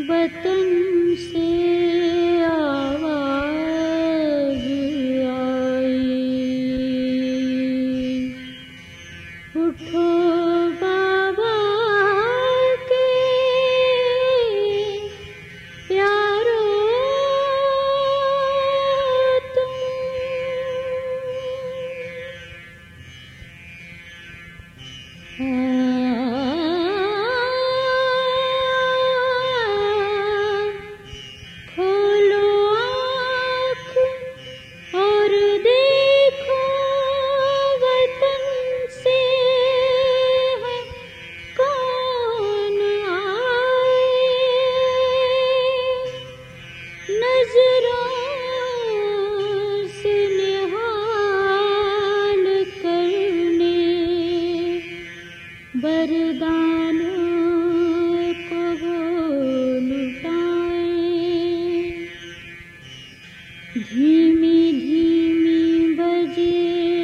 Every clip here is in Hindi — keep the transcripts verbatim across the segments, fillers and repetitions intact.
वतन से आवाज आई, उठो बाबा के प्यारो तुम। वरदान को वो लुटाए, धीमी धीमी बजे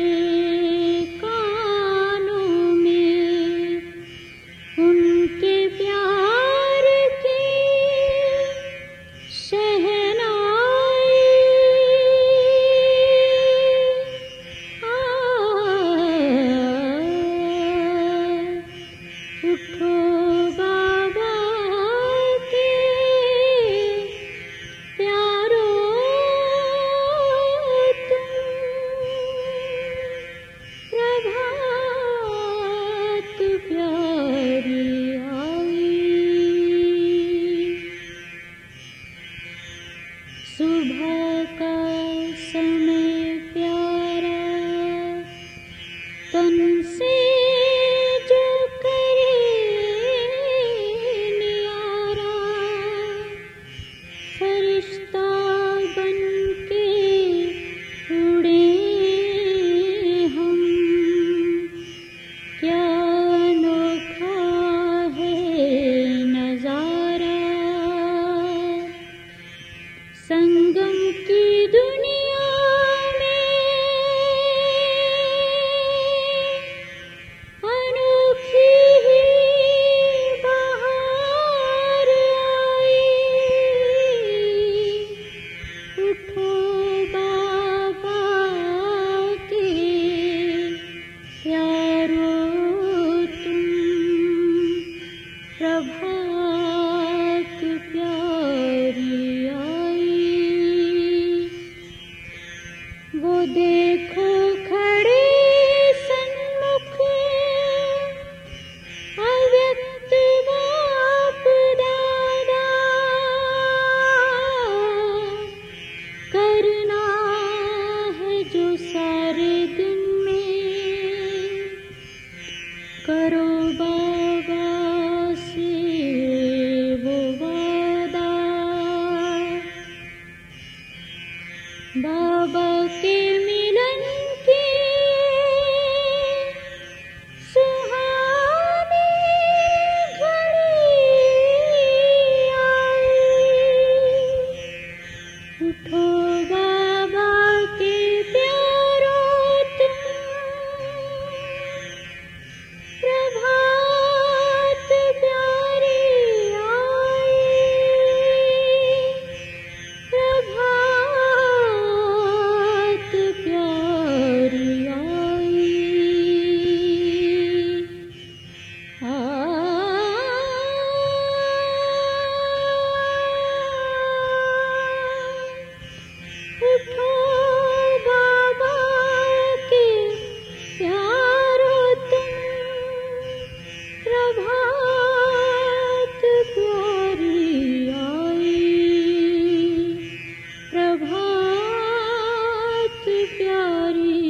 कानों में उनके प्यार की शहनाई। उठो बाबा के प्यारो तुम, प्रभात प्यारी आई। सुबह का समय प्यारा तन से संगम की दुनिया में अनोखी ही बहार आई। उठो बाबा के प्यारो तुम, प्रभात प्यारी आई। वो देखो खड़े सन्मुख अव्यक्त बाप दादा, करना है जो सारे दिन में, करो बाबा से वो वादा। बाबा के मिलन की सुहानी घड़ी आई। उठो बाबा के प्यारो तुम, प्रभात प्यारी आई। प्रभात प्यारी आई। आ उठो बाबा के प्यारो तुम, प्रभात प्यारी आई। प्रभात प्यारी